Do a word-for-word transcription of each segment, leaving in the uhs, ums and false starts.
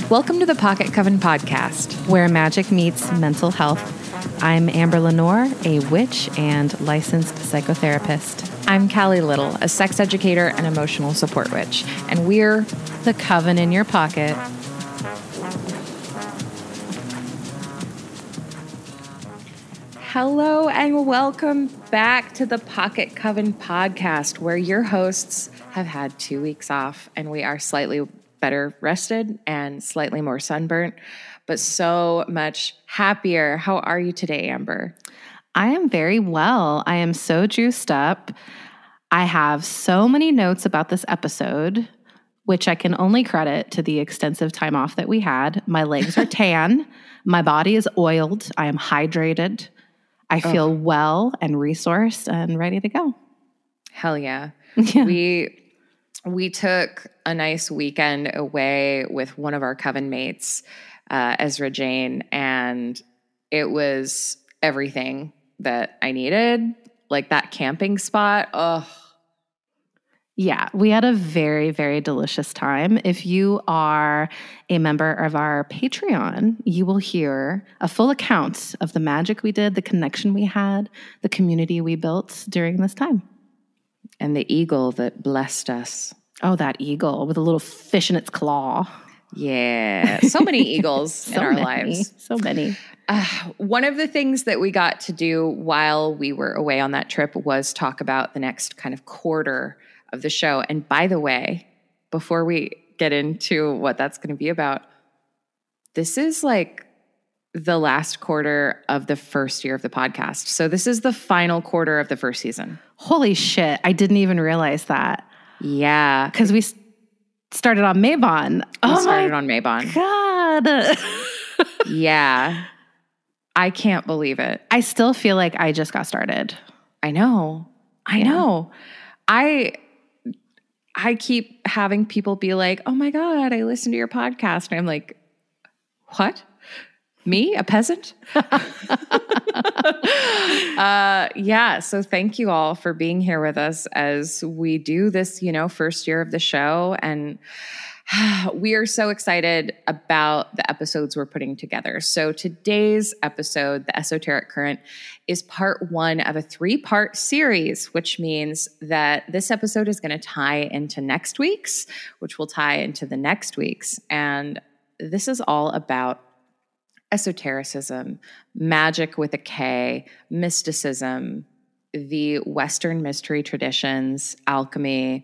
Welcome to the Pocket Coven podcast, where magic meets mental health. I'm Amber Lenore, a witch and licensed psychotherapist. I'm Callie Little, a sex educator and emotional support witch, and we're the Coven in your pocket. Hello and welcome back to the Pocket Coven podcast, where your hosts have had two weeks off and we are slightly better rested and slightly more sunburnt, but so much happier. How are you today, Amber? I am very well. I am so juiced up. I have so many notes about this episode, which I can only credit to the extensive time off that we had. My legs are tan. My body is oiled. I am hydrated. I feel oh. well and resourced and ready to go. Hell yeah. yeah. We we took a nice weekend away with one of our coven mates, uh, Ezra Jane, and it was everything that I needed. Like that camping spot. Oh, yeah, we had a very, very delicious time. If you are a member of our Patreon, you will hear a full account of the magic we did, the connection we had, the community we built during this time. And the eagle that blessed us. Oh, that eagle with a little fish in its claw. Yeah, so many eagles so in our many, lives. So many. Uh, one of the things that we got to do while we were away on that trip was talk about the next kind of quarter of the show. And by the way, before we get into what that's going to be about, this is like the last quarter of the first year of the podcast. So this is the final quarter of the first season. Holy shit. I didn't even realize that. Yeah. Because we started on Mabon. We oh started my on Mabon. God. Yeah. I can't believe it. I still feel like I just got started. I know. I yeah. know. I... I keep having people be like, oh my God, I listened to your podcast. And I'm like, what? Me, a peasant? uh, yeah. So thank you all for being here with us as we do this, you know, first year of the show. And we are so excited about the episodes we're putting together. So today's episode, The Esoteric Current, is part one of a three-part series, which means that this episode is going to tie into next week's, which will tie into the next week's. And this is all about esotericism, magic with a K, mysticism, the Western mystery traditions, alchemy,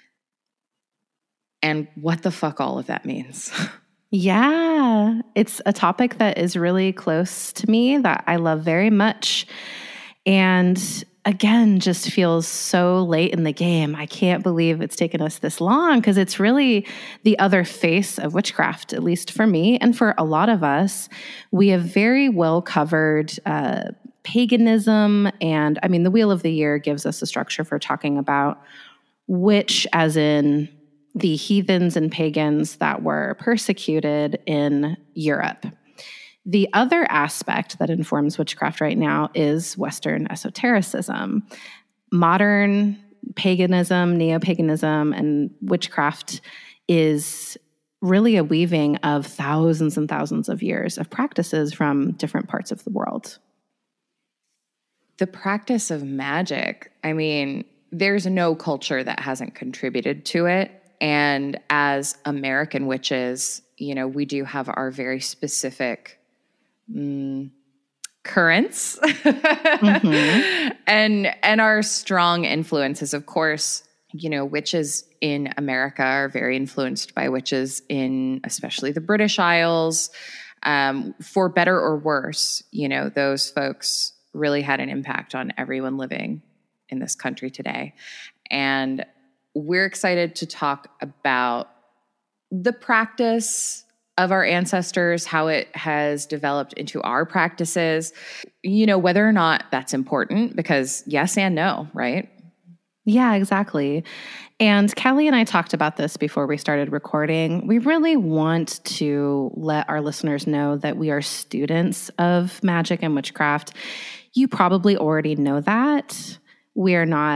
and what the fuck all of that means. Yeah, it's a topic that is really close to me that I love very much. And again, just feels so late in the game. I can't believe it's taken us this long because it's really the other face of witchcraft, at least for me and for a lot of us. We have very well covered uh, paganism. And I mean, the Wheel of the Year gives us a structure for talking about witch as in the heathens and pagans that were persecuted in Europe. The other aspect that informs witchcraft right now is Western esotericism. Modern paganism, neo-paganism, and witchcraft is really a weaving of thousands and thousands of years of practices from different parts of the world. The practice of magic, I mean, there's no culture that hasn't contributed to it. And as American witches, you know, we do have our very specific mm, currents mm-hmm. and and our strong influences. Of course, you know, witches in America are very influenced by witches in especially the British Isles. Um, for better or worse, you know, those folks really had an impact on everyone living in this country today. And we're excited to talk about the practice of our ancestors, how it has developed into our practices, you know, whether or not that's important, because yes and no, right? Yeah, exactly. And Callie and I talked about this before we started recording. We really want to let our listeners know that we are students of magic and witchcraft. You probably already know that. We are not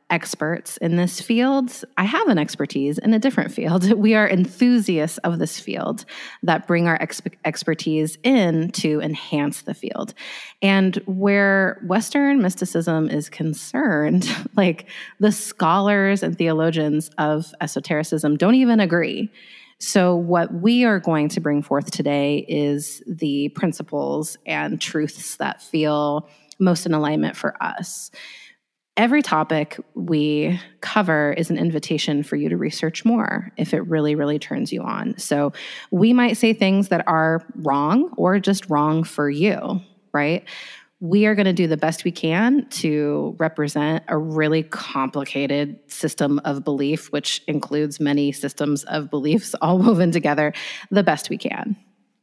experts in this field. I have an expertise in a different field. We are enthusiasts of this field that bring our exp- expertise in to enhance the field. And where Western mysticism is concerned, like the scholars and theologians of esotericism don't even agree. So what we are going to bring forth today is the principles and truths that feel most in alignment for us. Every topic we cover is an invitation for you to research more if it really, really turns you on. So we might say things that are wrong or just wrong for you, right? We are going to do the best we can to represent a really complicated system of belief, which includes many systems of beliefs all woven together, the best we can.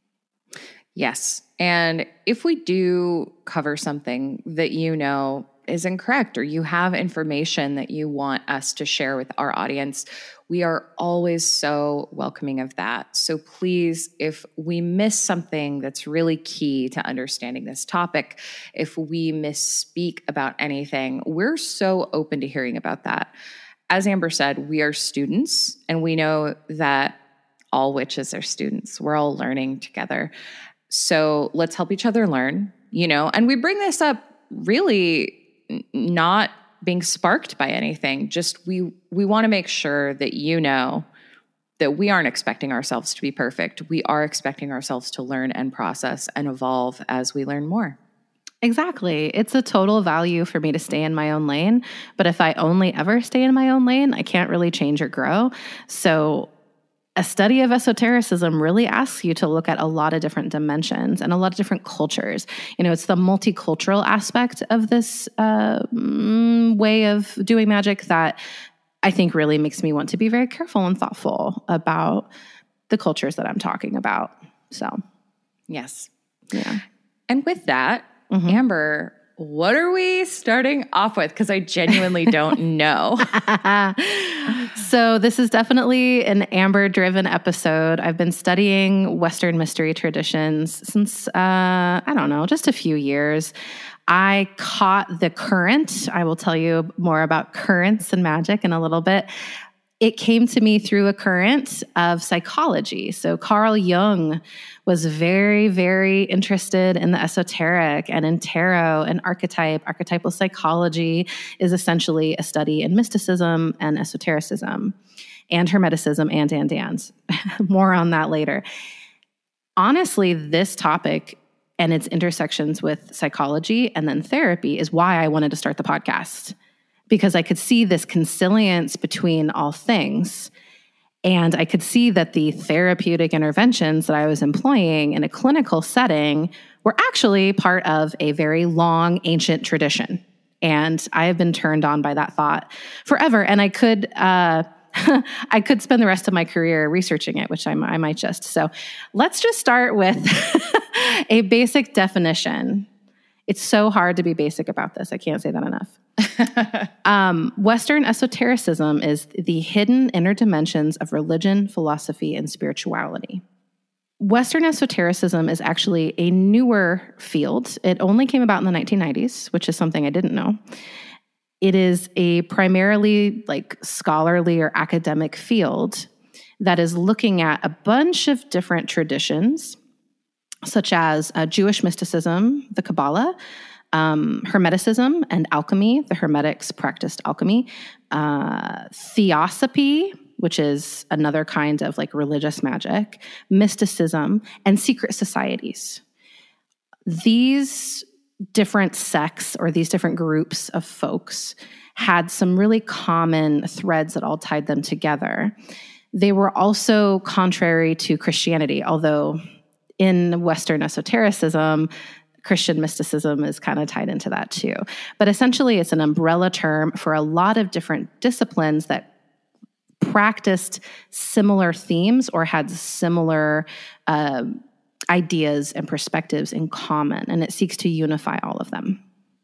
Yes. And if we do cover something that you know is incorrect, or you have information that you want us to share with our audience, we are always so welcoming of that. So please, if we miss something that's really key to understanding this topic, if we misspeak about anything, we're so open to hearing about that. As Amber said, we are students, and we know that all witches are students. We're all learning together. So let's help each other learn, you know, and we bring this up really not being sparked by anything. Just we we want to make sure that you know that we aren't expecting ourselves to be perfect. We are expecting ourselves to learn and process and evolve as we learn more. Exactly. It's a total value for me to stay in my own lane. But if I only ever stay in my own lane, I can't really change or grow. So a study of esotericism really asks you to look at a lot of different dimensions and a lot of different cultures. You know, it's the multicultural aspect of this uh, way of doing magic that I think really makes me want to be very careful and thoughtful about the cultures that I'm talking about. So, yes. Yeah. And with that, mm-hmm. Amber, what are we starting off with? Because I genuinely don't know. So this is definitely an Amber-driven episode. I've been studying Western mystery traditions since, uh, I don't know, just a few years. I caught the current. I will tell you more about currents and magic in a little bit. It came to me through a current of psychology. So Carl Jung was very, very interested in the esoteric and in tarot and archetype. Archetypal psychology is essentially a study in mysticism and esotericism and hermeticism and and and. More on that later. Honestly, this topic and its intersections with psychology and then therapy is why I wanted to start the podcast. Because I could see this consilience between all things. And I could see that the therapeutic interventions that I was employing in a clinical setting were actually part of a very long, ancient tradition. And I have been turned on by that thought forever. And I could uh, I could spend the rest of my career researching it, which I, I might just. So let's just start with a basic definition. It's so hard to be basic about this. I can't say that enough. um, Western esotericism is the hidden inner dimensions of religion, philosophy, and spirituality. Western esotericism is actually a newer field. It only came about in the nineteen nineties, which is something I didn't know. It is a primarily like scholarly or academic field that is looking at a bunch of different traditions, such as uh, Jewish mysticism, the Kabbalah, um, Hermeticism and alchemy. The Hermetics practiced alchemy, uh, theosophy, which is another kind of like religious magic, mysticism, and secret societies. These different sects or these different groups of folks had some really common threads that all tied them together. They were also contrary to Christianity, although in Western esotericism, Christian mysticism is kind of tied into that too. But essentially, it's an umbrella term for a lot of different disciplines that practiced similar themes or had similar uh, ideas and perspectives in common, and it seeks to unify all of them.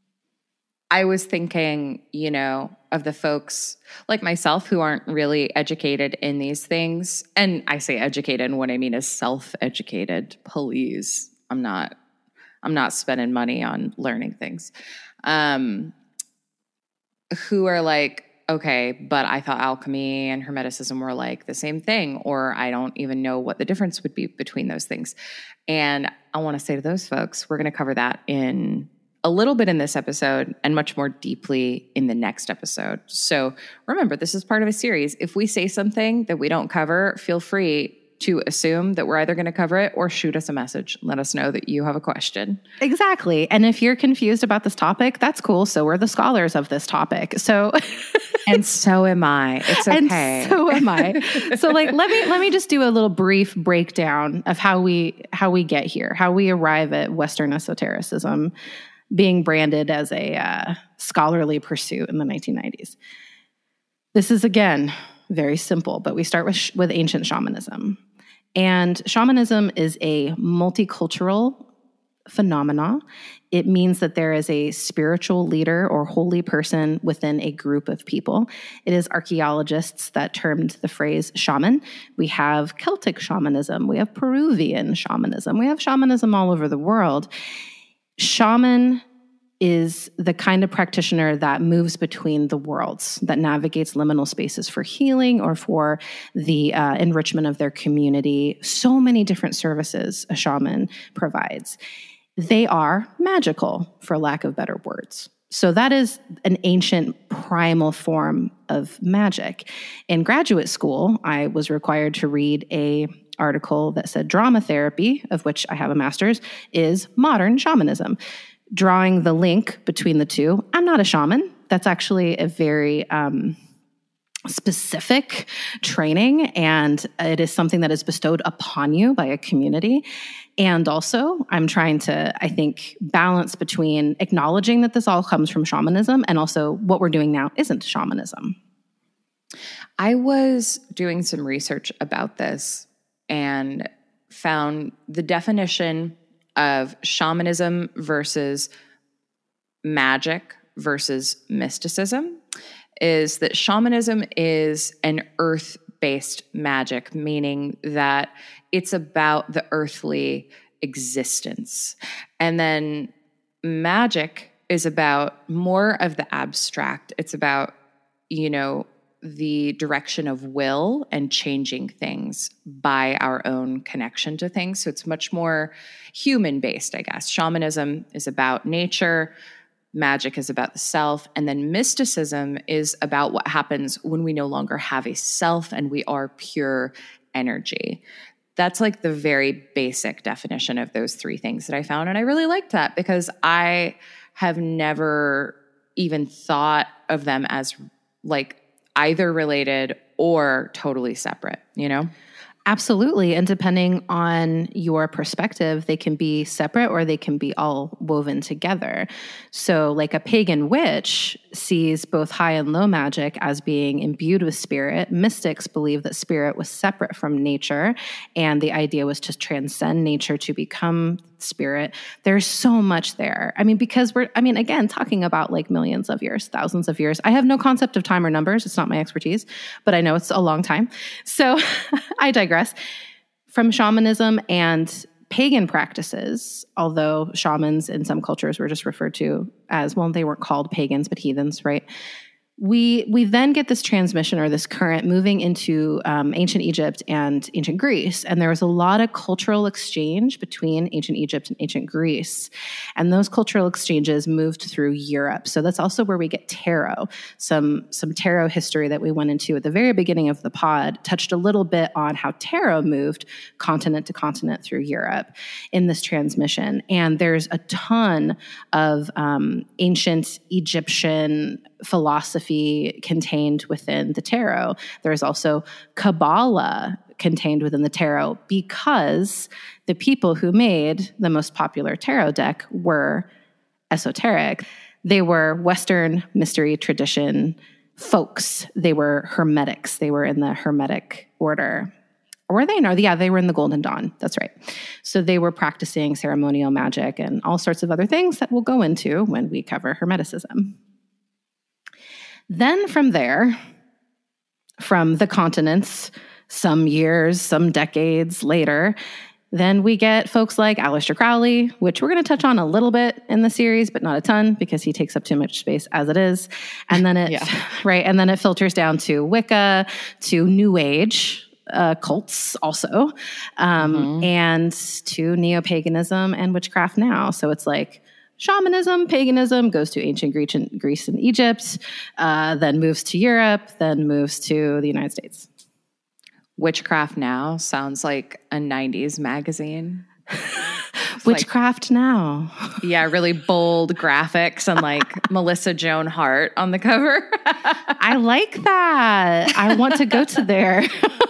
I was thinking, you know, of the folks like myself who aren't really educated in these things. And I say educated, and what I mean is self-educated. Please, I'm not, I'm not spending money on learning things. Um, who are like, okay, but I thought alchemy and Hermeticism were like the same thing, or I don't even know what the difference would be between those things. And I want to say to those folks, we're going to cover that in a little bit in this episode and much more deeply in the next episode. So remember, this is part of a series. If we say something that we don't cover, feel free to assume that we're either going to cover it or shoot us a message. Let us know that you have a question. Exactly. And if you're confused about this topic, that's cool. So we're the scholars of this topic. So and so am I. It's okay. And so am I. So like let me let me just do a little brief breakdown of how we how we get here, how we arrive at Western esotericism being branded as a uh, scholarly pursuit in the nineteen nineties. This is again very simple, but we start with sh- with ancient shamanism. And shamanism is a multicultural phenomena. It means that there is a spiritual leader or holy person within a group of people. It is archaeologists that termed the phrase shaman. We have Celtic shamanism. We have Peruvian shamanism. We have shamanism all over the world. Shaman is the kind of practitioner that moves between the worlds, that navigates liminal spaces for healing or for the uh, enrichment of their community. So many different services a shaman provides. They are magical, for lack of better words. So that is an ancient primal form of magic. In graduate school, I was required to read a article that said drama therapy, of which I have a master's, is modern shamanism. Drawing the link between the two. I'm not a shaman. That's actually a very um, specific training, and it is something that is bestowed upon you by a community. And also, I'm trying to, I think, balance between acknowledging that this all comes from shamanism and also what we're doing now isn't shamanism. I was doing some research about this and found the definition of shamanism versus magic versus mysticism is that shamanism is an earth-based magic, meaning that it's about the earthly existence. And then magic is about more of the abstract. It's about, you know, the direction of will and changing things by our own connection to things. So it's much more human-based, I guess. Shamanism is about nature. Magic is about the self. And then mysticism is about what happens when we no longer have a self and we are pure energy. That's like the very basic definition of those three things that I found. And I really liked that because I have never even thought of them as like either related or totally separate, you know? Absolutely. And depending on your perspective, they can be separate or they can be all woven together. So like a pagan witch sees both high and low magic as being imbued with spirit. Mystics believe that spirit was separate from nature, and the idea was to transcend nature to become spirit. There's so much there. I mean, because we're, I mean, again, talking about like millions of years, thousands of years. I have no concept of time or numbers. It's not my expertise, but I know it's a long time. So I digress. From shamanism and pagan practices, although shamans in some cultures were just referred to as, well, they weren't called pagans, but heathens, right? We we then get this transmission or this current moving into um, ancient Egypt and ancient Greece. And there was a lot of cultural exchange between ancient Egypt and ancient Greece. And those cultural exchanges moved through Europe. So that's also where we get tarot. Some, some tarot history that we went into at the very beginning of the pod touched a little bit on how tarot moved continent to continent through Europe in this transmission. And there's a ton of um, ancient Egyptian philosophy contained within the tarot. There's also Kabbalah contained within the tarot because the people who made the most popular tarot deck were esoteric. They were Western mystery tradition folks. They were Hermetics. They were in the Hermetic order. Or were they? No, yeah, they were in the Golden Dawn. That's right. So they were practicing ceremonial magic and all sorts of other things that we'll go into when we cover Hermeticism. Then from there, from the continents, some years, some decades later, Then we get folks like Aleister Crowley, which we're going to touch on a little bit in the series, but not a ton because he takes up too much space as it is. And then it, yeah. right. And then it filters down to Wicca, to New Age, uh, cults also, um, mm-hmm. and to neo-paganism and witchcraft now. So it's like shamanism, paganism goes to ancient Greece and, Greece and Egypt, uh, then moves to Europe, then moves to the United States. Witchcraft Now sounds like a nineties magazine. Witchcraft like, Now. Yeah, really bold graphics and like Melissa Joan Hart on the cover. I like that. I want to go to there.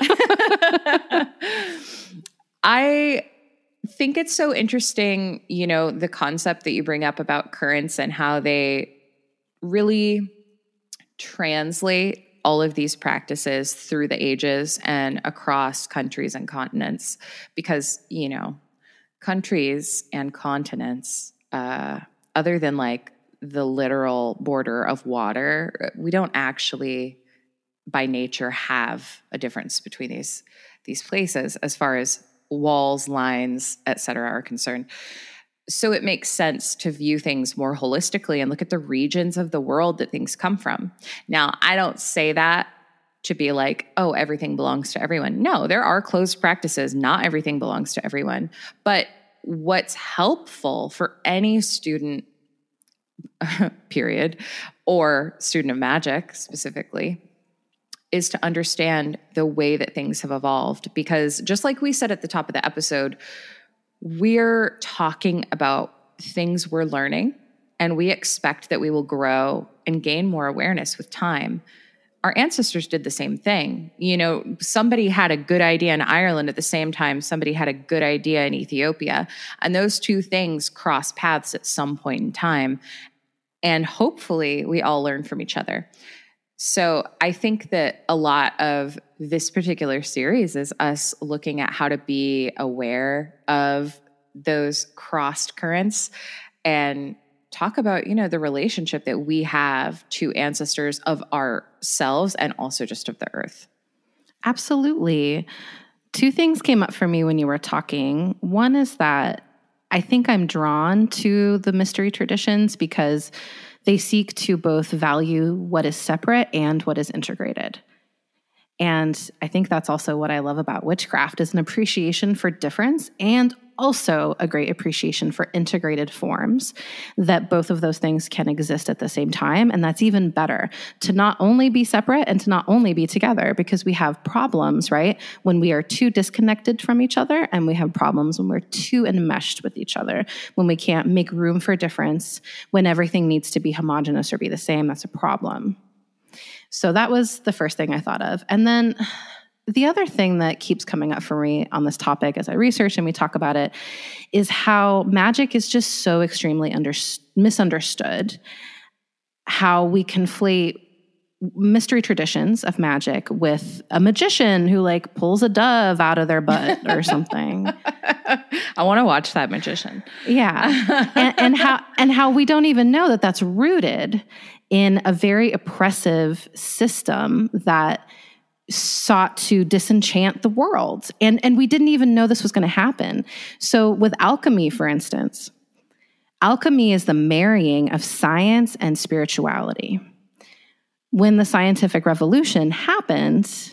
I think it's so interesting, you know, the concept that you bring up about currents and how they really translate all of these practices through the ages and across countries and continents, because, you know, countries and continents, uh, other than like the literal border of water, we don't actually by nature have a difference between these, these places as far as walls, lines, et cetera are concerned. So it makes sense to view things more holistically and look at the regions of the world that things come from. Now, I don't say that to be like, oh, everything belongs to everyone. No, there are closed practices. Not everything belongs to everyone. But what's helpful for any student, period, or student of magic specifically, is to understand the way that things have evolved. Because just like we said at the top of the episode, we're talking about things we're learning, and we expect that we will grow and gain more awareness with time. Our ancestors did the same thing. You know, somebody had a good idea in Ireland at the same time somebody had a good idea in Ethiopia, and those two things cross paths at some point in time. And hopefully we all learn from each other. So I think that a lot of this particular series is us looking at how to be aware of those crossed currents and talk about, you know, the relationship that we have to ancestors of ourselves and also just of the earth. Absolutely. Two things came up for me when you were talking. One is that I think I'm drawn to the mystery traditions because they seek to both value what is separate and what is integrated. And I think that's also what I love about witchcraft is an appreciation for difference and also a great appreciation for integrated forms, that both of those things can exist at the same time. And that's even better, to not only be separate and to not only be together, because we have problems, right? When we are too disconnected from each other, and we have problems when we're too enmeshed with each other, when we can't make room for difference, when everything needs to be homogenous or be the same, that's a problem. So that was the first thing I thought of. And then the other thing that keeps coming up for me on this topic as I research and we talk about it is how magic is just so extremely under, misunderstood, how we conflate mystery traditions of magic with a magician who like pulls a dove out of their butt or something. I want to watch that magician. Yeah. and, and how, and how we don't even know that that's rooted in a very oppressive system that sought to disenchant the world. And, and we didn't even know this was going to happen. So with alchemy, for instance, alchemy is the marrying of science and spirituality. When the scientific revolution happened,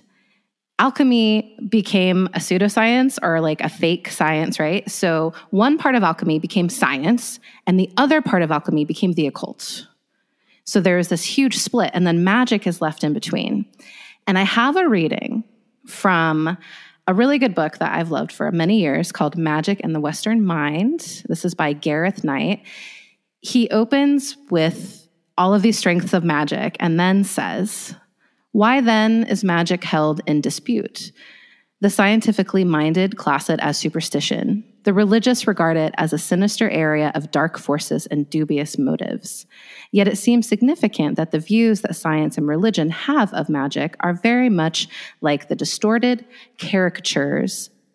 alchemy became a pseudoscience or like a fake science, right? So one part of alchemy became science, and the other part of alchemy became the occult. So there was this huge split, and then magic is left in between. And I have a reading from a really good book that I've loved for many years called Magic and the Western Mind. This is by Gareth Knight. He opens with all of these strengths of magic and then says, "Why then is magic held in dispute? The scientifically minded class it as superstition. The religious regard it as a sinister area of dark forces and dubious motives. Yet it seems significant that the views that science and religion have of magic are very much like the distorted caricatures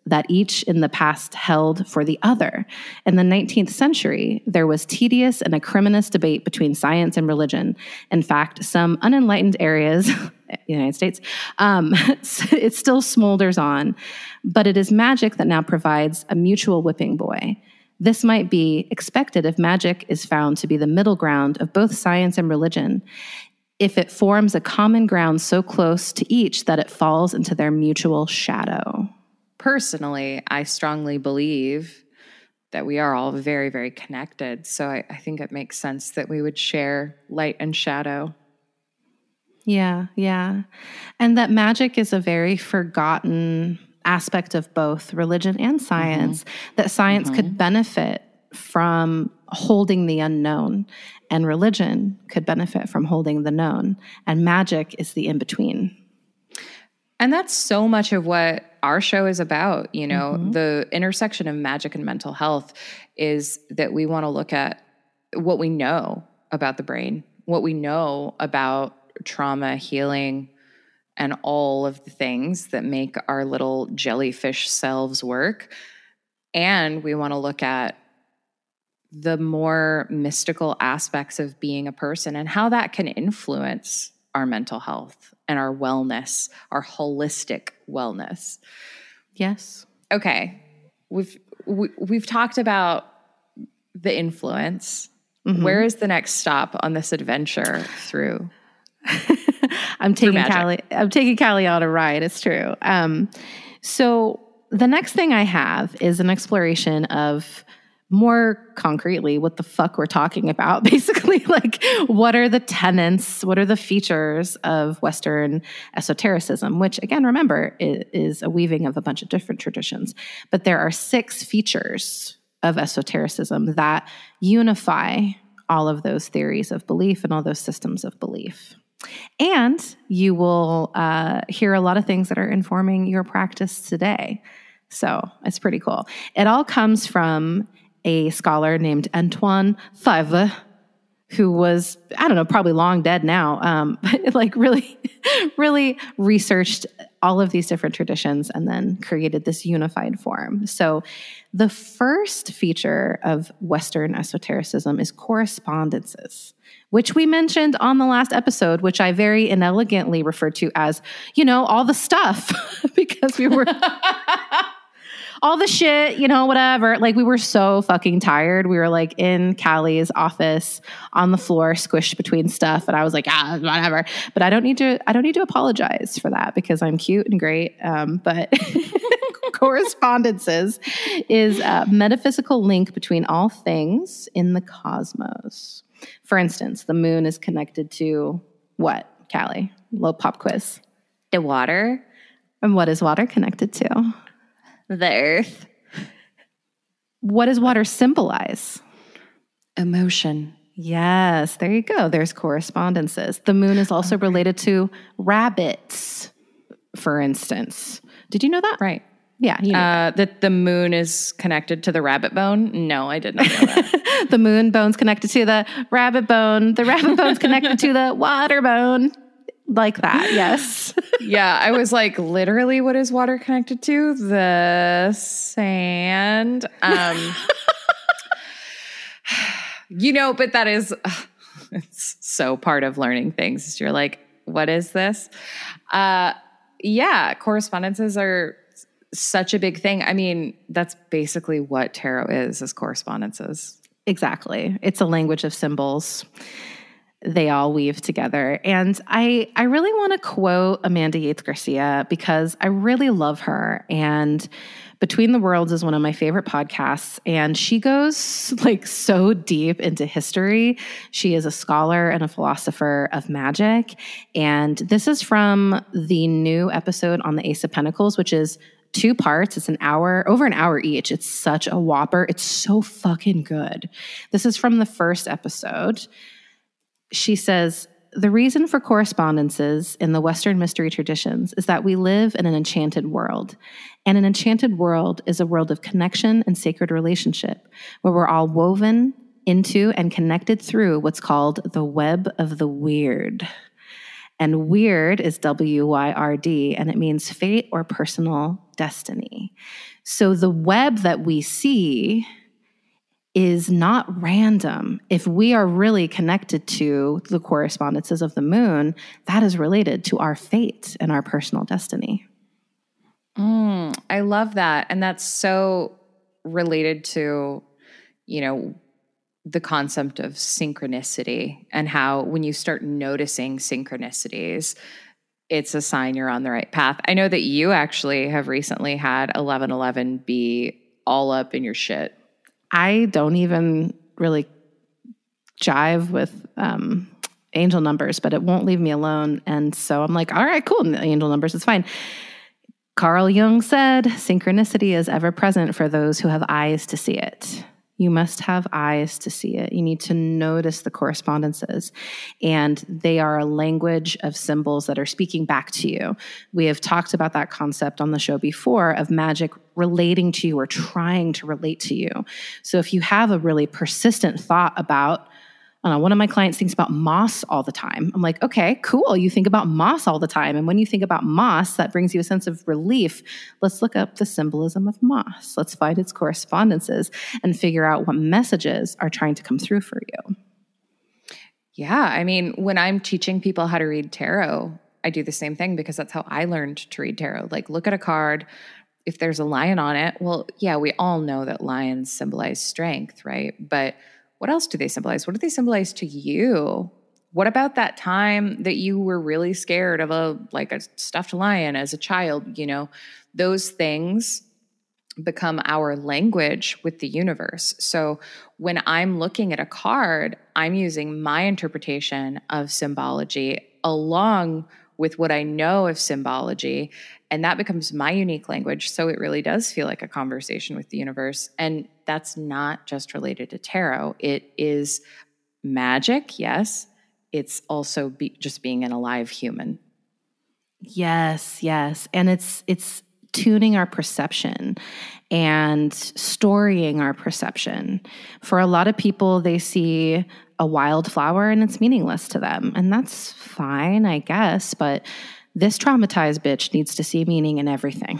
that each in the past held for the other. In the nineteenth century, there was tedious and acrimonious debate between science and religion. In fact, some unenlightened areas, United States, um, it still smolders on, but it is magic that now provides a mutual whipping boy. This might be expected if magic is found to be the middle ground of both science and religion, if it forms a common ground so close to each that it falls into their mutual shadow. Personally, I strongly believe that we are all very, very connected. So I, I think it makes sense that we would share light and shadow. Yeah, yeah. And that magic is a very forgotten aspect of both religion and science, mm-hmm. that science mm-hmm. could benefit from holding the unknown, and religion could benefit from holding the known. And magic is the in-between. And that's so much of what our show is about. You know, mm-hmm. the intersection of magic and mental health is that we want to look at what we know about the brain, what we know about trauma, healing, and all of the things that make our little jellyfish selves work. And we want to look at the more mystical aspects of being a person and how that can influence our mental health and our wellness, our holistic wellness. Yes. Okay. We've we, we've talked about the influence. Mm-hmm. Where is the next stop on this adventure through? I'm taking Callie. I'm taking Callie on a ride. It's true. Um, so the next thing I have is an exploration of, more concretely, what the fuck we're talking about. Basically, like, what are the tenets, what are the features of Western esotericism, which, again, remember, is a weaving of a bunch of different traditions. But there are six features of esotericism that unify all of those theories of belief and all those systems of belief. And you will uh, hear a lot of things that are informing your practice today. So it's pretty cool. It all comes from a scholar named Antoine Faivre, who was, I don't know, probably long dead now, um, but like really, really researched all of these different traditions and then created this unified form. So the first feature of Western esotericism is correspondences, which we mentioned on the last episode, which I very inelegantly referred to as, you know, all the stuff, because we were... all the shit, you know, whatever. Like, we were so fucking tired. We were like in Callie's office on the floor, squished between stuff. And I was like, ah, whatever. But I don't need to, I don't need to apologize for that because I'm cute and great. Um, but correspondences is a metaphysical link between all things in the cosmos. For instance, the moon is connected to what, Callie? Little pop quiz. The water. And what is water connected to? The earth. What does water symbolize? Emotion. Yes, there you go. There's correspondences. The moon is also okay. related to rabbits, for instance. Did you know that? Right. Yeah. You know uh, that. that the moon is connected to the rabbit bone? No, I did not know that. The moon bone's connected to the rabbit bone. The rabbit bone's connected to the water bone. Like that, yes. Yeah, I was like, literally, what is water connected to? The sand. Um, you know, but that is, uh, it's so part of learning things. You're like, what is this? Uh, yeah, correspondences are such a big thing. I mean, that's basically what tarot is, is correspondences. Exactly. It's a language of symbols. They all weave together. And I, I really want to quote Amanda Yates Garcia because I really love her. And Between the Worlds is one of my favorite podcasts. And she goes like so deep into history. She is a scholar and a philosopher of magic. And this is from the new episode on the Ace of Pentacles, which is two parts. It's an hour, over an hour each. It's such a whopper. It's so fucking good. This is from the first episode. She says, the reason for correspondences in the Western mystery traditions is that we live in an enchanted world. And an enchanted world is a world of connection and sacred relationship, where we're all woven into and connected through what's called the web of the weird. And weird is W Y R D, and it means fate or personal destiny. So the web that we see is not random. If we are really connected to the correspondences of the moon, that is related to our fate and our personal destiny. Mm, I love that. And that's so related to, you know, the concept of synchronicity and how when you start noticing synchronicities, it's a sign you're on the right path. I know that you actually have recently had eleven eleven be all up in your shit. I don't even really jive with um, angel numbers, but it won't leave me alone. And so I'm like, all right, cool. Angel numbers, it's fine. Carl Jung said, synchronicity is ever present for those who have eyes to see it. You must have eyes to see it. You need to notice the correspondences. And they are a language of symbols that are speaking back to you. We have talked about that concept on the show before of magic relating to you or trying to relate to you. So if you have a really persistent thought about, I don't know, one of my clients thinks about moss all the time. I'm like, okay, cool. You think about moss all the time. And when you think about moss, that brings you a sense of relief. Let's look up the symbolism of moss. Let's find its correspondences and figure out what messages are trying to come through for you. Yeah. I mean, when I'm teaching people how to read tarot, I do the same thing because that's how I learned to read tarot. Like, look at a card. If there's a lion on it, well, yeah, we all know that lions symbolize strength, right? But what else do they symbolize? What do they symbolize to you? What about that time that you were really scared of a like a stuffed lion as a child? You know, those things become our language with the universe. So when I'm looking at a card, I'm using my interpretation of symbology along with what I know of symbology, and that becomes my unique language. So it really does feel like a conversation with the universe. And that's not just related to tarot. It is magic, yes. It's also be, just being an alive human. Yes, yes. And it's it's tuning our perception and storying our perception. For a lot of people, they see a wildflower and it's meaningless to them. And that's fine, I guess. But this traumatized bitch needs to see meaning in everything.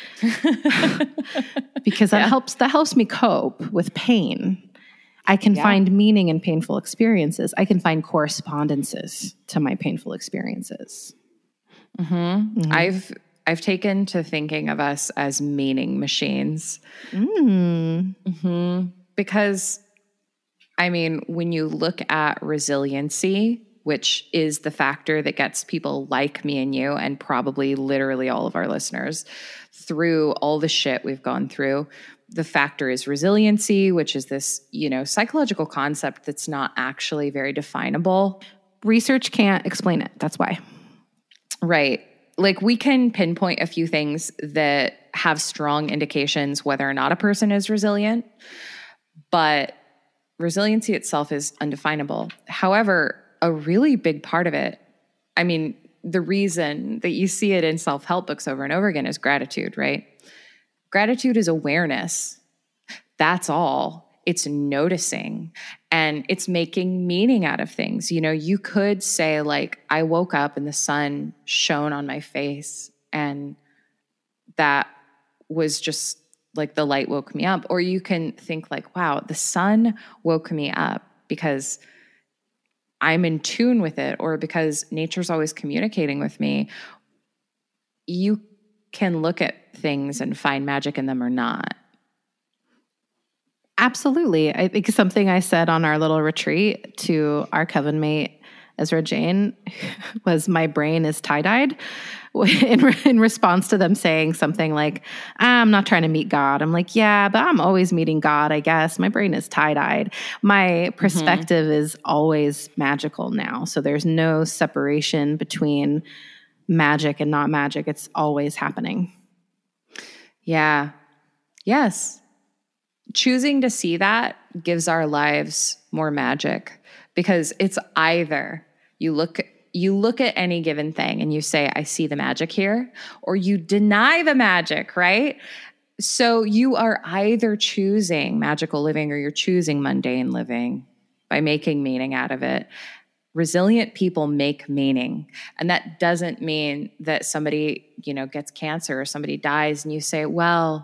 Because that yeah. helps that helps me cope with pain. I can yeah. find meaning in painful experiences. I can find correspondences to my painful experiences. Mm-hmm. Mm-hmm. I've I've taken to thinking of us as meaning machines. Mm. Mm-hmm. Because, I mean, when you look at resiliency, which is the factor that gets people like me and you, and probably literally all of our listeners, through all the shit we've gone through, the factor is resiliency, which is this, you know, psychological concept that's not actually very definable. Research can't explain it. That's why. Right. Like, we can pinpoint a few things that have strong indications whether or not a person is resilient, but resiliency itself is undefinable. However, a really big part of it, I mean, the reason that you see it in self-help books over and over again is gratitude, right? Gratitude is awareness. That's all. It's noticing, and it's making meaning out of things. You know, you could say, like, I woke up and the sun shone on my face, and that was just like the light woke me up. Or you can think like, wow, the sun woke me up because I'm in tune with it, or because nature's always communicating with me. You can look at things and find magic in them or not. Absolutely. I think something I said on our little retreat to our coven mate, Ezra Jane, was my brain is tie-dyed in, re- in response to them saying something like, I'm not trying to meet God. I'm like, yeah, but I'm always meeting God, I guess. My brain is tie-dyed. My perspective mm-hmm. is always magical now. So there's no separation between magic and not magic. It's always happening. Yeah. Yes. Choosing to see that gives our lives more magic, because it's either you look you look at any given thing and you say, I see the magic here, or you deny the magic, right? So you are either choosing magical living or you're choosing mundane living by making meaning out of it. Resilient people make meaning. And that doesn't mean that somebody, you know, gets cancer or somebody dies and you say, well,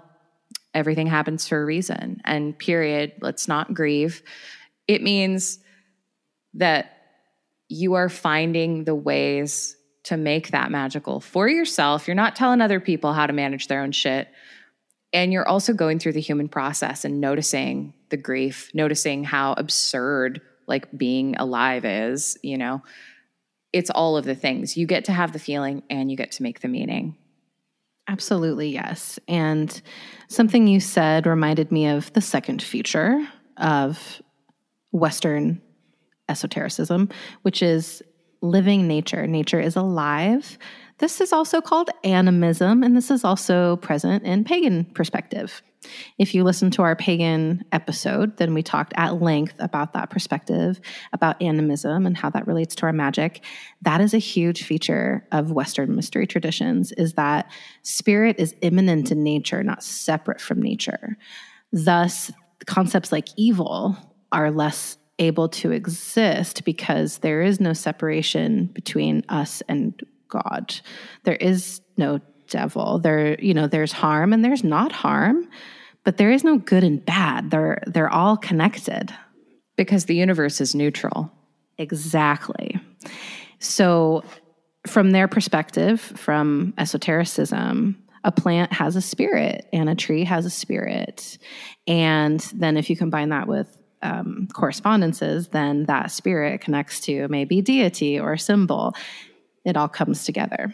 everything happens for a reason, and period. Let's not grieve. It means that you are finding the ways to make that magical for yourself. You're not telling other people how to manage their own shit. And you're also going through the human process and noticing the grief, noticing how absurd like being alive is, you know. It's all of the things. You get to have the feeling and you get to make the meaning. Absolutely, yes. And something you said reminded me of the second feature of Western esotericism, which is living nature. Nature is alive. This is also called animism, and this is also present in pagan perspective. If you listen to our pagan episode, then we talked at length about that perspective, about animism and how that relates to our magic. That is a huge feature of Western mystery traditions, is that spirit is immanent in nature, not separate from nature. Thus, concepts like evil are less able to exist because there is no separation between us and God. There is no devil. There, you know, there's harm and there's not harm, but there is no good and bad. They're they're all connected. Because the universe is neutral. Exactly. So from their perspective, from esotericism, a plant has a spirit and a tree has a spirit. And then if you combine that with um, correspondences, then that spirit connects to maybe deity or symbol. It all comes together.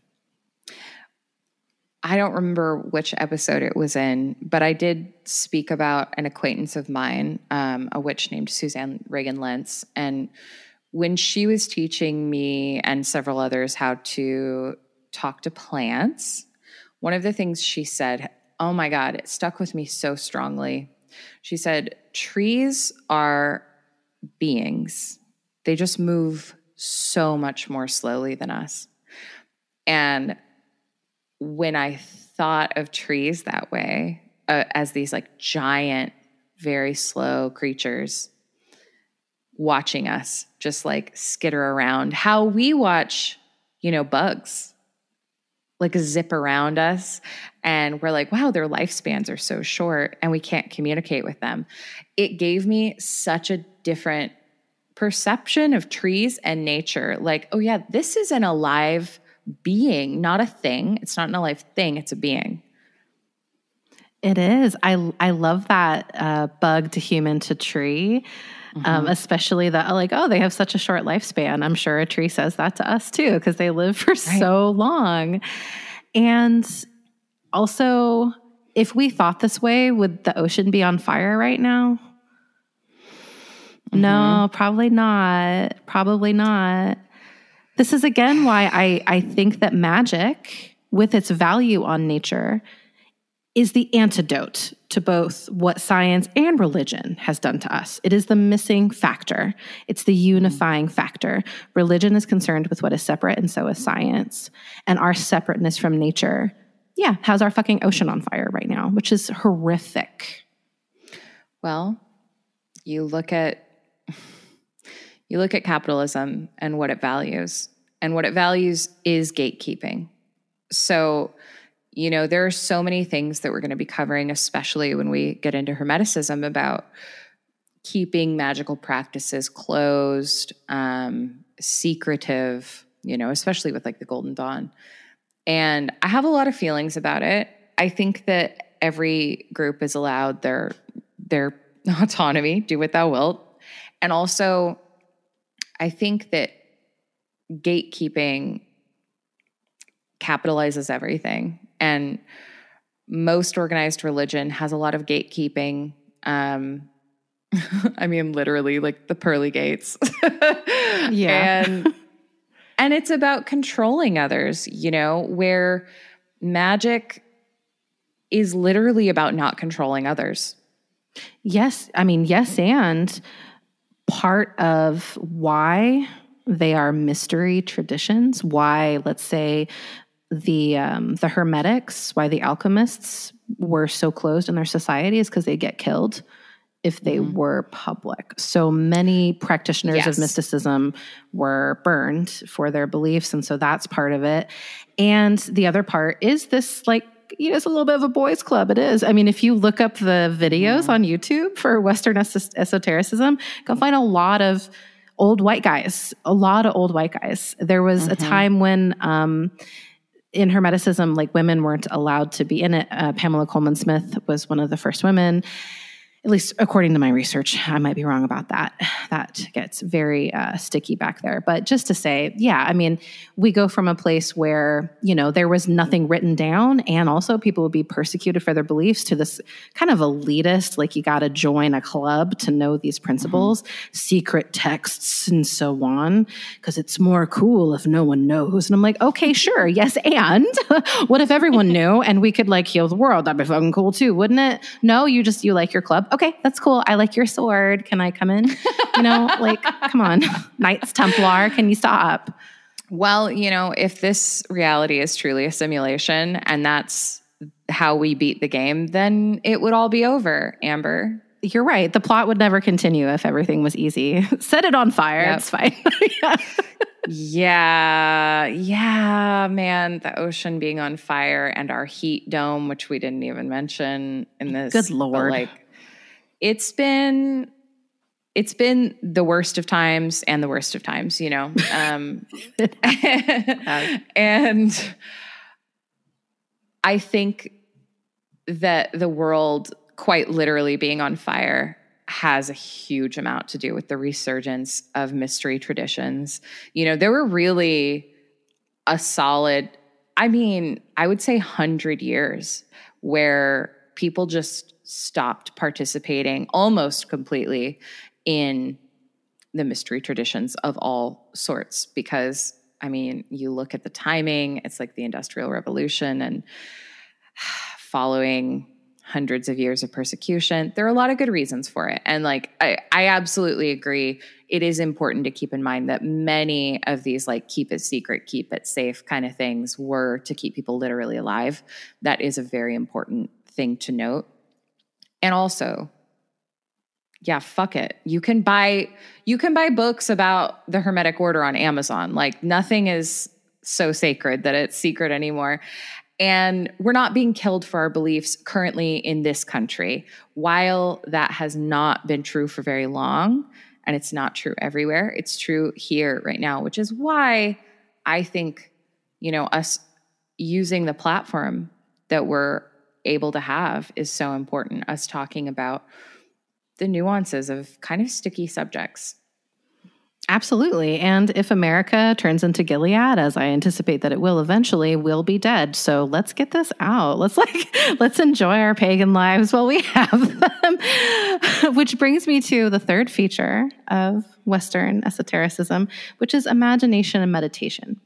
I don't remember which episode it was in, but I did speak about an acquaintance of mine, um, a witch named Suzanne Reagan Lentz. And when she was teaching me and several others how to talk to plants, one of the things she said, oh my God, it stuck with me so strongly. She said, trees are beings. They just move so much more slowly than us. And when I thought of trees that way, uh, as these like giant, very slow creatures watching us just like skitter around, how we watch, you know, bugs like zip around us, and we're like, wow, their lifespans are so short and we can't communicate with them. It gave me such a different perception of trees and nature. Like, oh yeah, this is an alive being, not a thing. It's not an alive thing. It's a being. It is. I I love that uh, bug to human to tree, mm-hmm. um, especially that like, oh, they have such a short lifespan. I'm sure a tree says that to us too, because they live for right. so long. And also, if we thought this way, would the ocean be on fire right now? Mm-hmm. No, probably not. Probably not. This is, again, why I, I think that magic, with its value on nature, is the antidote to both what science and religion has done to us. It is the missing factor. It's the unifying factor. Religion is concerned with what is separate, and so is science. And our separateness from nature, yeah, has our fucking ocean on fire right now, which is horrific. Well, you look at You look at capitalism and what it values, and what it values is gatekeeping. So, you know, there are so many things that we're going to be covering, especially when we get into Hermeticism, about keeping magical practices closed, um, secretive, you know, especially with like the Golden Dawn. And I have a lot of feelings about it. I think that every group is allowed their, their autonomy, do what thou wilt. And also, I think that gatekeeping capitalizes everything. And most organized religion has a lot of gatekeeping. Um, I mean, literally like the pearly gates. Yeah. And, and it's about controlling others, you know, where magic is literally about not controlling others. Yes. I mean, yes. And part of why they are mystery traditions, why, let's say, the um, the Hermetics, why the alchemists were so closed in their society is because they get killed if they mm-hmm. were public. So many practitioners yes. of mysticism were burned for their beliefs, and so that's part of it. And the other part is this, like, you know, it's a little bit of a boys' club. It is. I mean, if you look up the videos mm-hmm. on YouTube for Western es- esotericism, you'll find a lot of old white guys, a lot of old white guys. There was mm-hmm. a time when um, in Hermeticism, like women weren't allowed to be in it. Uh, Pamela Coleman Smith was one of the first women. At least according to my research. I might be wrong about that. That gets very uh, sticky back there. But just to say, yeah, I mean, we go from a place where, you know, there was nothing written down and also people would be persecuted for their beliefs to this kind of elitist, like you got to join a club to know these principles, mm-hmm. secret texts and so on, because it's more cool if no one knows. And I'm like, okay, sure. Yes. And what if everyone knew and we could like heal the world? That'd be fucking cool too, wouldn't it? No, you just, you like your club. Okay, that's cool. I like your sword. Can I come in? You know, like, come on. Knights Templar, can you stop? Well, you know, if this reality is truly a simulation and that's how we beat the game, then it would all be over, Amber. You're right. The plot would never continue if everything was easy. Set it on fire. Yep. It's fine. yeah. yeah. Yeah, man. The ocean being on fire and our heat dome, which we didn't even mention in this. Good Lord. Like, It's been, it's been the worst of times and the worst of times, you know? Um, and I think that the world quite literally being on fire has a huge amount to do with the resurgence of mystery traditions. You know, there were really a solid, I mean, I would say hundred years where people just stopped participating almost completely in the mystery traditions of all sorts. Because, I mean, you look at the timing, it's like the Industrial Revolution and following hundreds of years of persecution. There are a lot of good reasons for it. And like, I, I absolutely agree. It is important to keep in mind that many of these like keep it secret, keep it safe kind of things were to keep people literally alive. That is a very important thing to note. And also, yeah, fuck it. You can buy you can buy books about the Hermetic Order on Amazon. Like nothing is so sacred that it's secret anymore. And we're not being killed for our beliefs currently in this country. While that has not been true for very long, and it's not true everywhere, it's true here right now, which is why I think, you know, us using the platform that we're able to have is so important, us talking about the nuances of kind of sticky subjects. Absolutely. And if America turns into Gilead, as I anticipate that it will eventually, we'll be dead. So let's get this out. Let's like, let's enjoy our pagan lives while we have them. Which brings me to the third feature of Western esotericism, which is imagination and meditation.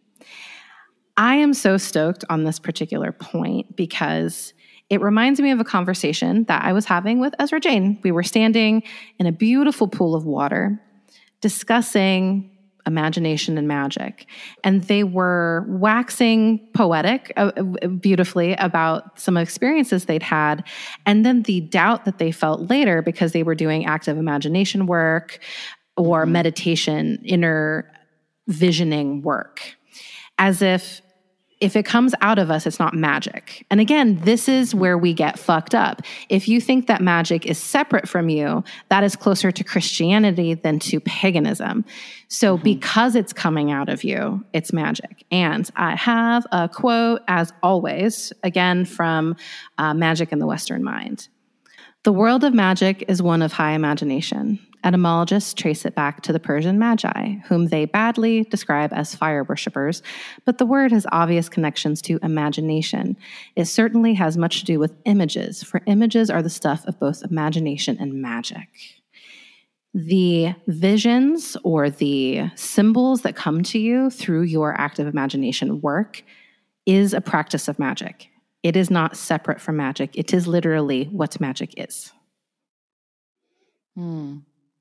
I am so stoked on this particular point because it reminds me of a conversation that I was having with Ezra Jane. We were standing in a beautiful pool of water discussing imagination and magic. And they were waxing poetic uh, beautifully about some experiences they'd had. And then the doubt that they felt later because they were doing active imagination work or mm-hmm. meditation, inner visioning work, as if If it comes out of us, it's not magic. And again, this is where we get fucked up. If you think that magic is separate from you, that is closer to Christianity than to paganism. So mm-hmm. because it's coming out of you, it's magic. And I have a quote, as always, again from uh, Magic in the Western Mind. The world of magic is one of high imagination. Etymologists trace it back to the Persian magi, whom they badly describe as fire worshippers, but the word has obvious connections to imagination. It certainly has much to do with images, for images are the stuff of both imagination and magic. The visions or the symbols that come to you through your active imagination work is a practice of magic. It is not separate from magic. It is literally what magic is. Hmm.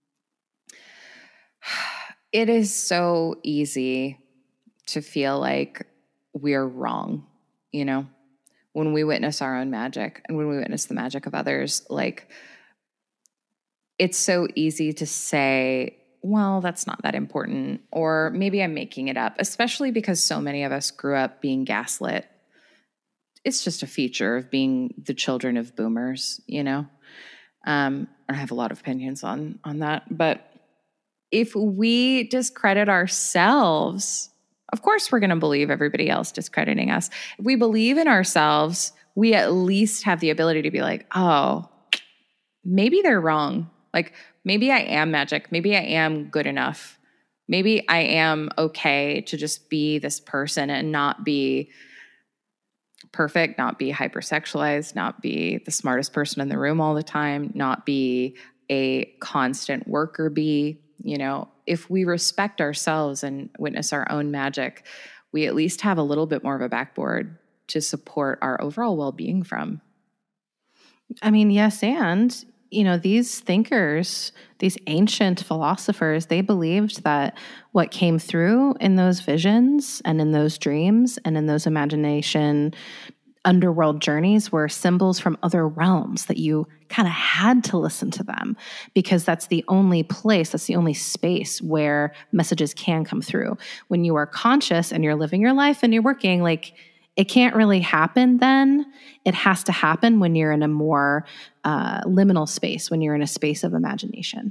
It is so easy to feel like we're wrong, you know, when we witness our own magic and when we witness the magic of others. Like, it's so easy to say, well, that's not that important, or maybe I'm making it up, especially because so many of us grew up being gaslit. it's just a feature of being the children of boomers, you know? Um, I have a lot of opinions on, on that. But if we discredit ourselves, of course we're going to believe everybody else discrediting us. If we believe in ourselves, we at least have the ability to be like, oh, maybe they're wrong. Like, maybe I am magic. Maybe I am good enough. Maybe I am okay to just be this person and not be perfect, not be hypersexualized, not be the smartest person in the room all the time, not be a constant worker bee. You know, if we respect ourselves and witness our own magic, we at least have a little bit more of a backboard to support our overall well-being from. I mean, yes, and, you know, these thinkers, these ancient philosophers, they believed that what came through in those visions and in those dreams and in those imagination underworld journeys were symbols from other realms, that you kind of had to listen to them because that's the only place, that's the only space where messages can come through. When you are conscious and you're living your life and you're working, like, it can't really happen then. It has to happen when you're in a more uh, liminal space, when you're in a space of imagination.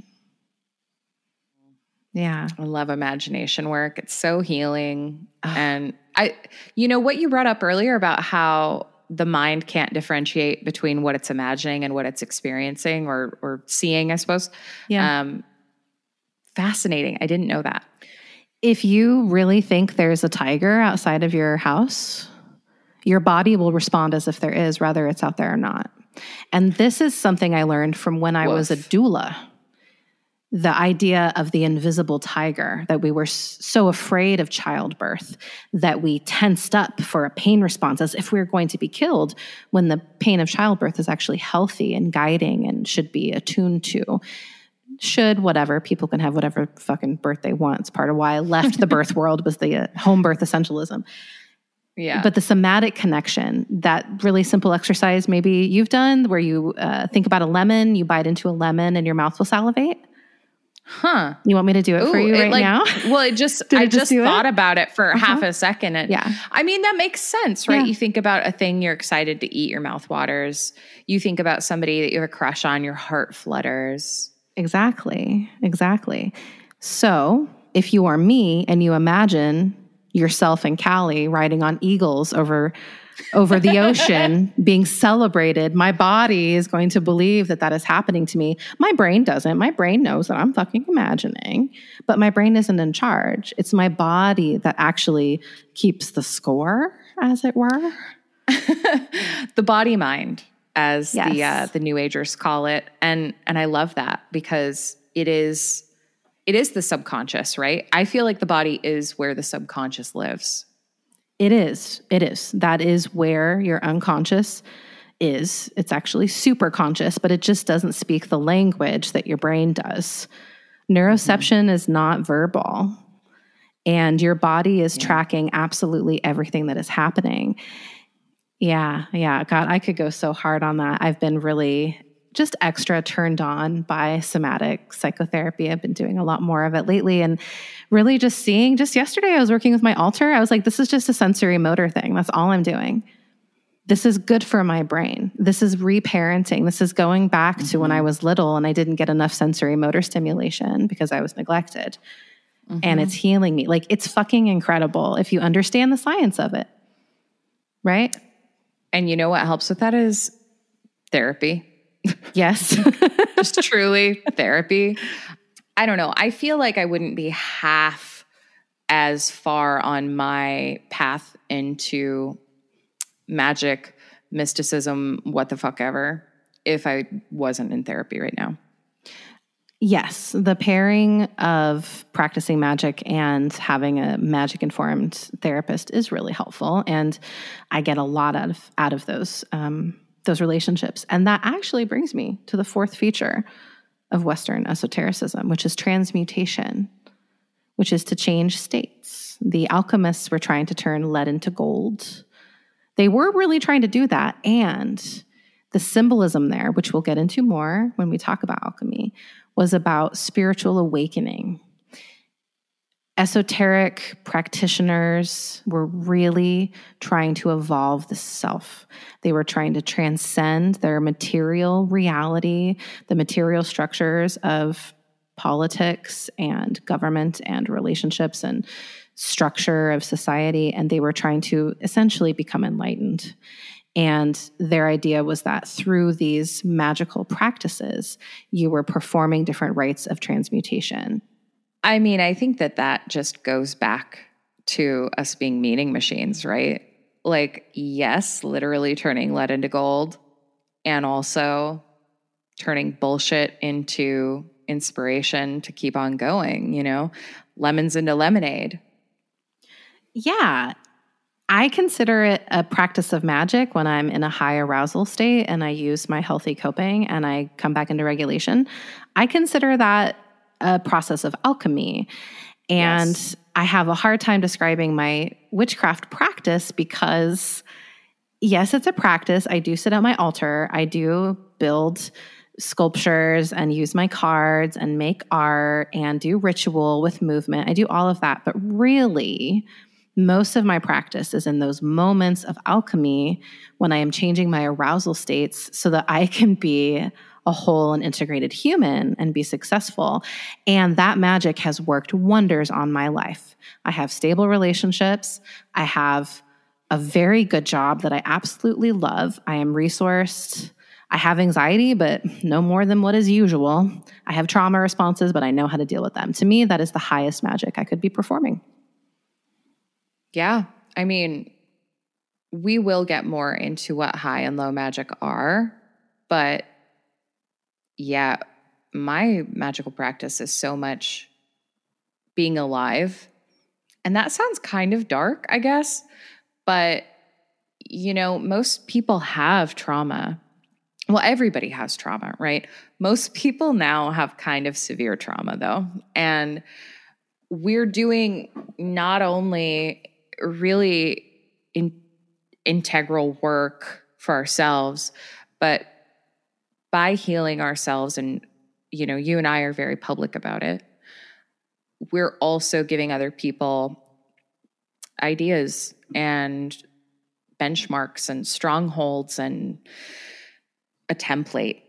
Yeah. I love imagination work. It's so healing. And I, you know, what you brought up earlier about how the mind can't differentiate between what it's imagining and what it's experiencing or, or seeing, I suppose. Yeah. Um, fascinating. I didn't know that. If you really think there's a tiger outside of your house, your body will respond as if there is, whether it's out there or not. And this is something I learned from when I Woof. was a doula. The idea of the invisible tiger, that we were so afraid of childbirth that we tensed up for a pain response as if we were going to be killed, when the pain of childbirth is actually healthy and guiding and should be attuned to. Should, whatever, people can have whatever fucking birth they want. It's part of why I left the birth world, was the uh, home birth essentialism. Yeah. But the somatic connection, that really simple exercise maybe you've done where you uh, think about a lemon, you bite into a lemon and your mouth will salivate. Huh. You want me to do it Ooh, for you it right like, now? Well, it just, Did I it just just do thought it? about it for Uh-huh. half a second. And Yeah. I mean, that makes sense, right? Yeah. You think about a thing you're excited to eat, your mouth waters. You think about somebody that you have a crush on, your heart flutters. Exactly. Exactly. So if you are me and you imagine yourself and Callie riding on eagles over over the ocean, being celebrated, my body is going to believe that that is happening to me. My brain doesn't. My brain knows that I'm fucking imagining, but my brain isn't in charge. It's my body that actually keeps the score, as it were. The body mind, as Yes. the uh, the New Agers call it, and and I love that because it is it is the subconscious, right? I feel like the body is where the subconscious lives. It is. It is. That is where your unconscious is. It's actually super conscious, but it just doesn't speak the language that your brain does. Neuroception mm-hmm. is not verbal, and your body is yeah. tracking absolutely everything that is happening. Yeah. Yeah. God, I could go so hard on that. I've been really just extra turned on by somatic psychotherapy. I've been doing a lot more of it lately, and really just seeing, just yesterday I was working with my altar. I was like, this is just a sensory motor thing. That's all I'm doing. This is good for my brain. This is reparenting. This is going back mm-hmm. to when I was little and I didn't get enough sensory motor stimulation because I was neglected. Mm-hmm. And it's healing me. Like, it's fucking incredible if you understand the science of it. Right? And you know what helps with that is therapy. Yes. Just truly therapy. I don't know. I feel like I wouldn't be half as far on my path into magic, mysticism, what the fuck ever, if I wasn't in therapy right now. Yes. The pairing of practicing magic and having a magic-informed therapist is really helpful. And I get a lot out of, out of those um those relationships. And that actually brings me to the fourth feature of Western esotericism, which is transmutation, which is to change states. The alchemists were trying to turn lead into gold. They were really trying to do that. And the symbolism there, which we'll get into more when we talk about alchemy, was about spiritual awakening. Esoteric practitioners were really trying to evolve the self. They were trying to transcend their material reality, the material structures of politics and government and relationships and structure of society, and they were trying to essentially become enlightened. And their idea was that through these magical practices, you were performing different rites of transmutation. I mean, I think that that just goes back to us being meaning machines, right? Like, yes, literally turning lead into gold, and also turning bullshit into inspiration to keep on going, you know, lemons into lemonade. Yeah. I consider it a practice of magic when I'm in a high arousal state and I use my healthy coping and I come back into regulation. I consider that a process of alchemy. And yes. I have a hard time describing my witchcraft practice because, yes, it's a practice. I do sit at my altar. I do build sculptures and use my cards and make art and do ritual with movement. I do all of that. But really, most of my practice is in those moments of alchemy when I am changing my arousal states so that I can be a whole and integrated human and be successful. And that magic has worked wonders on my life. I have stable relationships. I have a very good job that I absolutely love. I am resourced. I have anxiety, but no more than what is usual. I have trauma responses, but I know how to deal with them. To me, that is the highest magic I could be performing. Yeah. I mean, we will get more into what high and low magic are, but yeah, my magical practice is so much being alive. And that sounds kind of dark, I guess, but you know, most people have trauma. Well, everybody has trauma, right? Most people now have kind of severe trauma though. And we're doing not only really in, integral work for ourselves, but by healing ourselves, and, you know, you and I are very public about it, we're also giving other people ideas and benchmarks and strongholds and a template.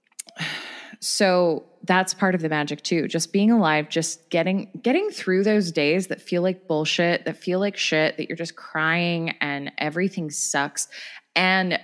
So that's part of the magic too. Just being alive, just getting getting through those days that feel like bullshit, that feel like shit, that you're just crying and everything sucks. And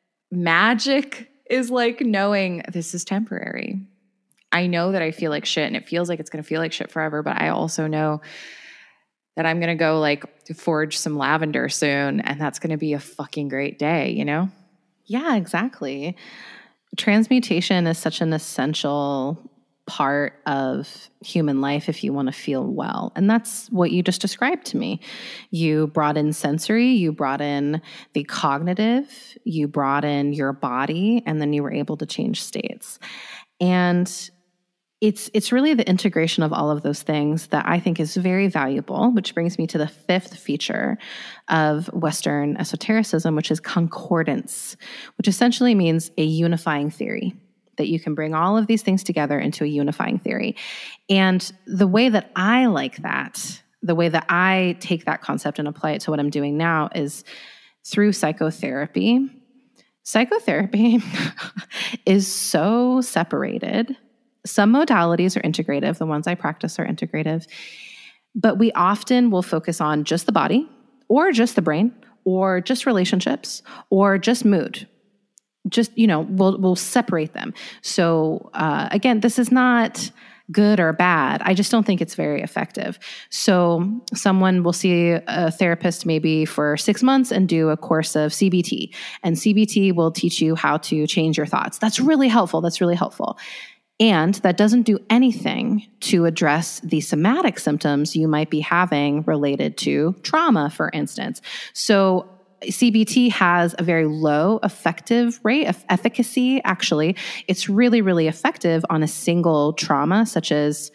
magic is like knowing this is temporary. I know that I feel like shit and it feels like it's going to feel like shit forever, but I also know that I'm going to go like forage some lavender soon and that's going to be a fucking great day, you know? Yeah, exactly. Transmutation is such an essential part of human life if you want to feel well. And that's what you just described to me. You brought in sensory, you brought in the cognitive, you brought in your body, and then you were able to change states. And it's it's really the integration of all of those things that I think is very valuable, which brings me to the fifth feature of Western esotericism, which is concordance, which essentially means a unifying theory, that you can bring all of these things together into a unifying theory. And the way that I like that, the way that I take that concept and apply it to what I'm doing now is through psychotherapy. Psychotherapy is so separated. Some modalities are integrative. The ones I practice are integrative. But we often will focus on just the body or just the brain or just relationships or just mood. Just, you know, we'll we'll separate them. So uh, again, this is not good or bad. I just don't think it's very effective. So someone will see a therapist maybe for six months and do a course of C B T. And C B T will teach you how to change your thoughts. That's really helpful. That's really helpful. And that doesn't do anything to address the somatic symptoms you might be having related to trauma, for instance. So C B T has a very low effective rate of efficacy. Actually, it's really, really effective on a single trauma, such as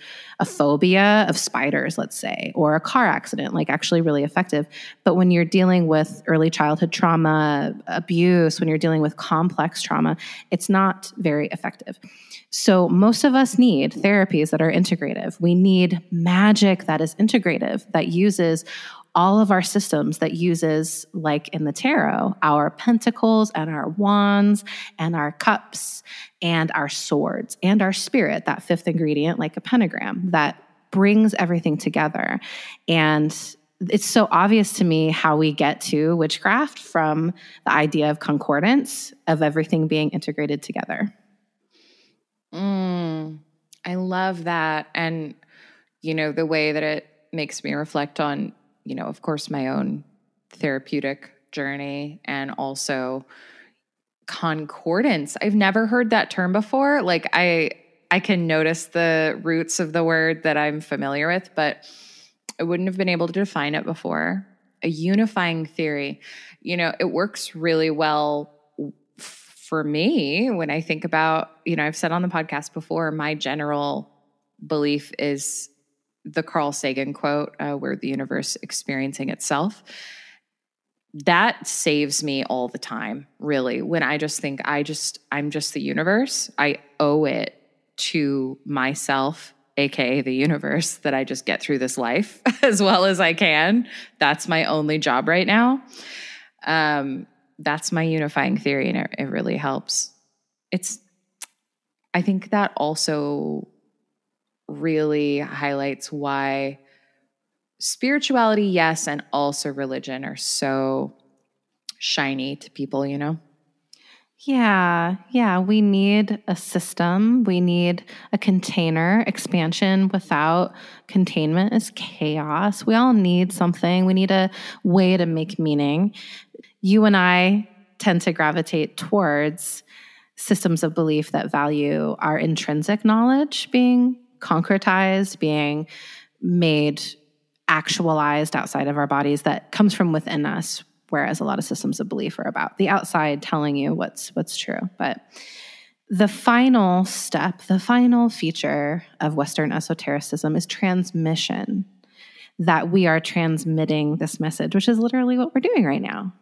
a phobia of spiders, let's say, or a car accident, like actually really effective. But when you're dealing with early childhood trauma, abuse, when you're dealing with complex trauma, it's not very effective. So most of us need therapies that are integrative. We need magic that is integrative, that uses all of our systems, that uses, like in the tarot, our pentacles and our wands and our cups and our swords and our spirit, that fifth ingredient, like a pentagram, that brings everything together. And it's so obvious to me how we get to witchcraft from the idea of concordance, of everything being integrated together. Mm, I love that. And, you know, the way that it makes me reflect on, you know, of course, my own therapeutic journey and also concordance. I've never heard that term before. Like I, I can notice the roots of the word that I'm familiar with, but I wouldn't have been able to define it before. A unifying theory, you know, it works really well for me when I think about, you know, I've said on the podcast before, my general belief is the Carl Sagan quote, uh, "We're the universe experiencing itself." That saves me all the time, really. When I just think I just, I'm just the universe, I owe it to myself, A K A the universe, that I just get through this life as well as I can. That's my only job right now. Um, that's my unifying theory, and it, it really helps. It's, I think that also really highlights why spirituality, yes, and also religion are so shiny to people, you know? Yeah, yeah. We need a system. We need a container. Expansion without containment is chaos. We all need something. We need a way to make meaning. You and I tend to gravitate towards systems of belief that value our intrinsic knowledge being concretized, being made actualized outside of our bodies, that comes from within us, whereas a lot of systems of belief are about the outside telling you what's what's true. But the final step, the final feature of Western esotericism is transmission, that we are transmitting this message, which is literally what we're doing right now.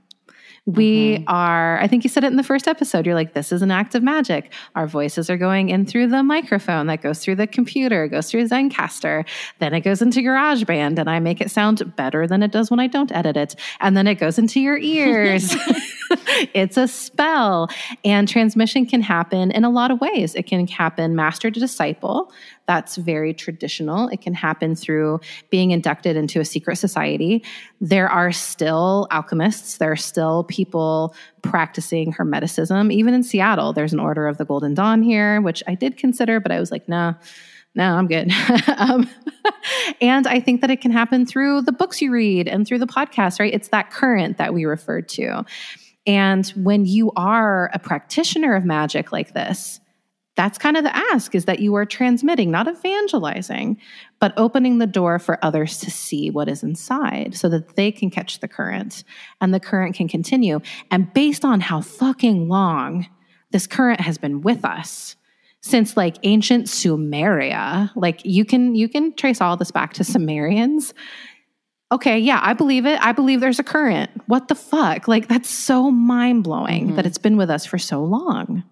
We mm-hmm. are, I think you said it in the first episode, you're like, this is an act of magic. Our voices are going in through the microphone that goes through the computer, goes through Zencastr, then it goes into GarageBand, and I make it sound better than it does when I don't edit it. And then it goes into your ears. It's a spell. And transmission can happen in a lot of ways. It can happen master to disciple. That's very traditional. It can happen through being inducted into a secret society. There are still alchemists. There are still people practicing Hermeticism. Even in Seattle, there's an Order of the Golden Dawn here, which I did consider, but I was like, nah, no, I'm good. um, and I think that it can happen through the books you read and through the podcast, right? It's that current that we referred to. And when you are a practitioner of magic like this, that's kind of the ask, is that you are transmitting, not evangelizing, but opening the door for others to see what is inside so that they can catch the current and the current can continue. And based on how fucking long this current has been with us, since like ancient Sumeria, like you can, you can trace all this back to Sumerians. Okay, yeah, I believe it. I believe there's a current. What the fuck? Like, that's so mind-blowing mm-hmm. that it's been with us for so long.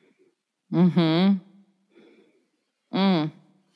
Mm-hmm. Mm.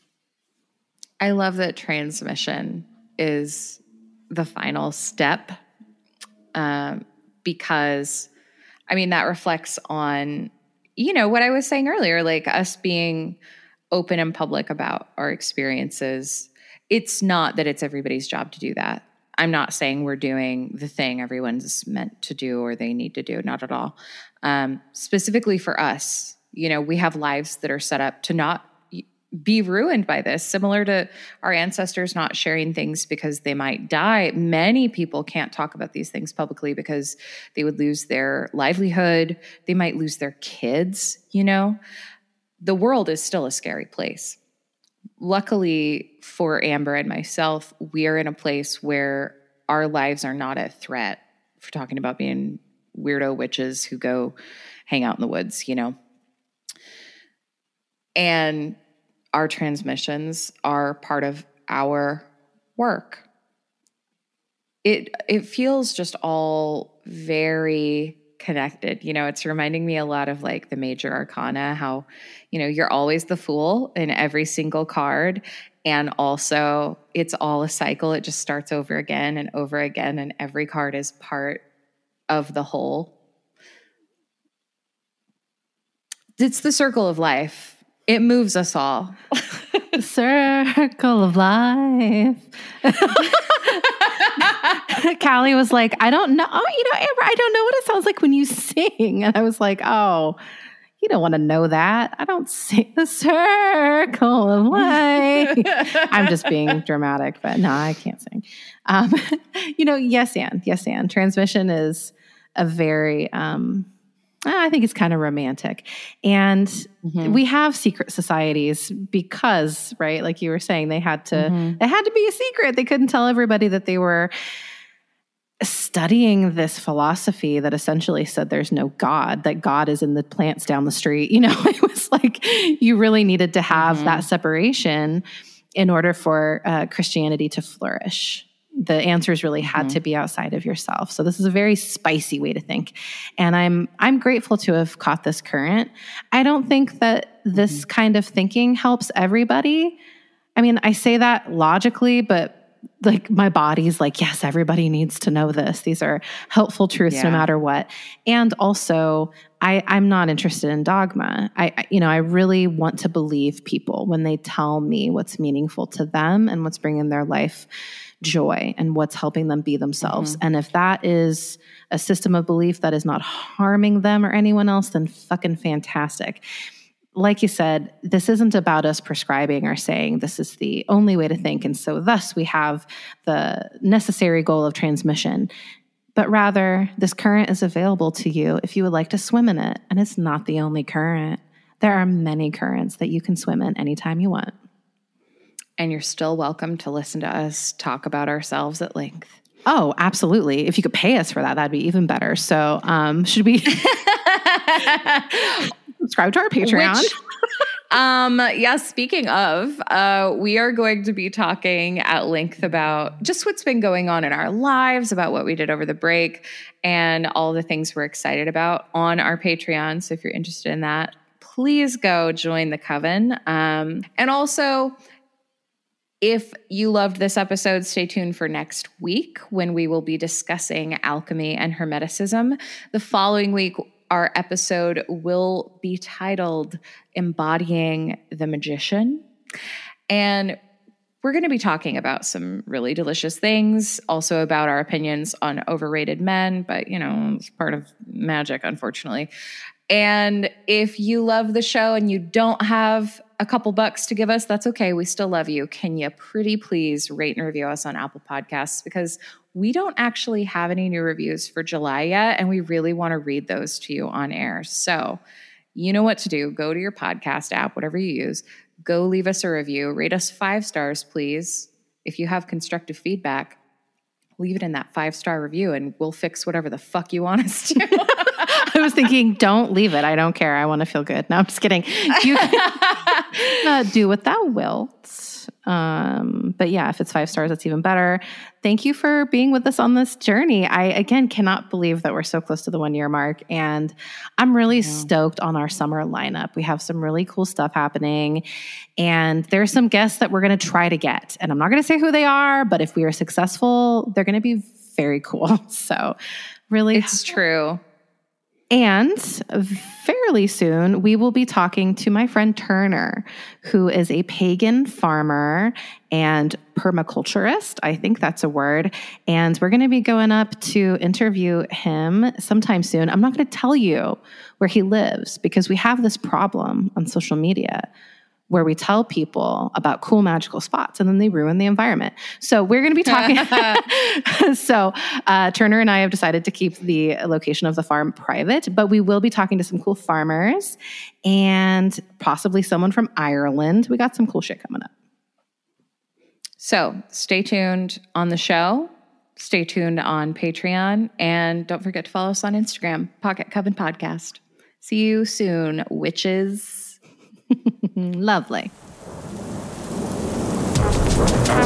I love that transmission is the final step um, because, I mean, that reflects on, you know, what I was saying earlier, like us being open and public about our experiences. It's not that it's everybody's job to do that. I'm not saying we're doing the thing everyone's meant to do or they need to do, not at all. Um, specifically for us, you know, we have lives that are set up to not be ruined by this, similar to our ancestors not sharing things because they might die. Many people can't talk about these things publicly because they would lose their livelihood. They might lose their kids, you know. The world is still a scary place. Luckily for Amber and myself, we are in a place where our lives are not a threat. If we're talking about being weirdo witches who go hang out in the woods, you know. And our transmissions are part of our work. It it feels just all very connected. You know, it's reminding me a lot of like the major arcana, how, you know, you're always the fool in every single card. And also it's all a cycle. It just starts over again and over again. And every card is part of the whole. It's the circle of life. It moves us all. The circle of life. Callie was like, I don't know. Oh, you know, Amber, I don't know what it sounds like when you sing. And I was like, oh, you don't want to know that. I don't sing the circle of life. I'm just being dramatic, but no, I can't sing. Um, you know, yes, and yes, and transmission is a very, um, I think it's kind of romantic. And mm-hmm. we have secret societies because, right, like you were saying, they had to, mm-hmm. they had to be a secret. They couldn't tell everybody that they were studying this philosophy that essentially said there's no God, that God is in the plants down the street. You know, it was like you really needed to have mm-hmm. that separation in order for uh, Christianity to flourish. The answers really had mm-hmm. to be outside of yourself. So this is a very spicy way to think. And I'm I'm grateful to have caught this current. I don't think that this mm-hmm. kind of thinking helps everybody. I mean, I say that logically, but like my body's like, yes, everybody needs to know this. These are helpful truths yeah. no matter what. And also, I, I'm not interested in dogma. I, I, you know, I really want to believe people when they tell me what's meaningful to them and what's bringing their life joy and what's helping them be themselves. Mm-hmm. And if that is a system of belief that is not harming them or anyone else, then fucking fantastic. Like you said, this isn't about us prescribing or saying this is the only way to think. And so thus we have the necessary goal of transmission. But rather, this current is available to you if you would like to swim in it. And it's not the only current. There are many currents that you can swim in anytime you want. And you're still welcome to listen to us talk about ourselves at length. Oh, absolutely. If you could pay us for that, that'd be even better. So um, should we subscribe to our Patreon? Which, um, yeah, speaking of, uh, we are going to be talking at length about just what's been going on in our lives, about what we did over the break, and all the things we're excited about on our Patreon. So if you're interested in that, please go join the coven. Um, and also, if you loved this episode, stay tuned for next week when we will be discussing alchemy and Hermeticism. The following week, our episode will be titled Embodying the Magician. And we're going to be talking about some really delicious things, also about our opinions on overrated men, but, you know, it's part of magic, unfortunately. And if you love the show and you don't have a couple bucks to give us, that's okay. We still love you. Can you pretty please rate and review us on Apple Podcasts? Because we don't actually have any new reviews for July yet, and we really want to read those to you on air. So you know what to do. Go to your podcast app, whatever you use. Go leave us a review. Rate us five stars, please. If you have constructive feedback, leave it in that five-star review, and we'll fix whatever the fuck you want us to. I was thinking, don't leave it. I don't care. I want to feel good. No, I'm just kidding. You uh, do what thou wilt. Um, but yeah, if it's five stars, that's even better. Thank you for being with us on this journey. I, again, cannot believe that we're so close to the one year mark. And I'm really yeah. stoked on our summer lineup. We have some really cool stuff happening. And there's some guests that we're going to try to get. And I'm not going to say who they are, but if we are successful, they're going to be very cool. So really, it's true. And fairly soon, we will be talking to my friend Turner, who is a pagan farmer and permaculturist. I think that's a word. And we're going to be going up to interview him sometime soon. I'm not going to tell you where he lives because we have this problem on social media where we tell people about cool magical spots and then they ruin the environment. So we're going to be talking. so uh, Turner and I have decided to keep the location of the farm private, but we will be talking to some cool farmers and possibly someone from Ireland. We got some cool shit coming up. So stay tuned on the show. Stay tuned on Patreon. And don't forget to follow us on Instagram, Pocket Coven Podcast. See you soon, witches. Lovely. All